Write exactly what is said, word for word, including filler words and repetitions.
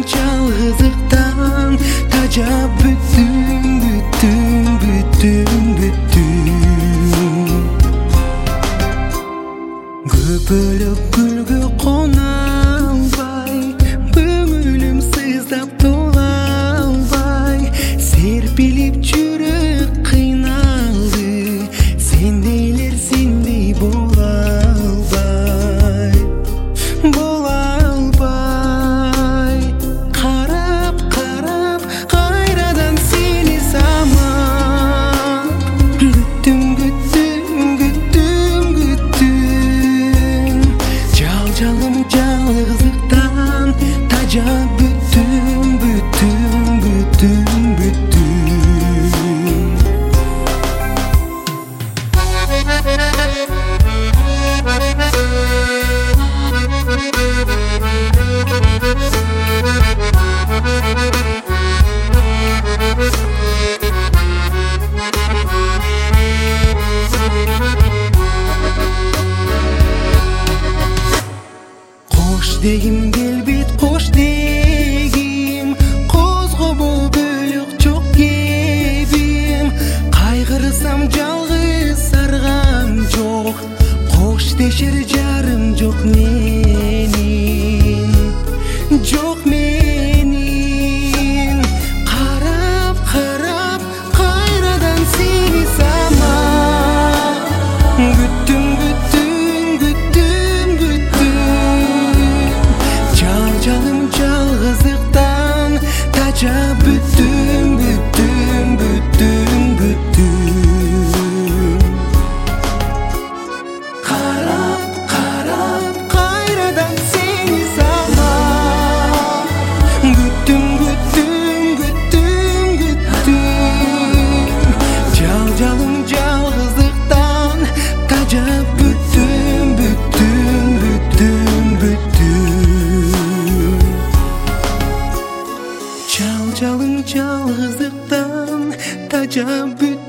жалгыздыктан тажап бүттүм бүттүм бүттүм бүттүм көпөлөк гүлгө кона албай көңүлүм сыздап тола албай серпилип жүрөк кыйналды сендейлер сендей бола албай бола албай карап карап кайрадан сени самап күттүм күттүм күттүм күттүм жал жалым жалгыздыктан тажап бүттүм бүттүм бүттүм бүттүм Кош дегим келбейт кош дегим козгобо бөлөк жок кебим кайгырсам жалгыз саргам жок кош дешер жарым жок менин жок менин карап карап кайрадан сени самап күттүм күттүм күттүм күттүм жал жалым жалгыздыктан тажап бүттүм бүттүм бүттүм бүттүм карап карап кайрадан сени самап күттүм күттүм күттүм күттүм жал жалым жалгыздыктан тажап бүттүм бүттүм бүттүм бүттүм жал жалым жалгыздыктан тажап бүттүм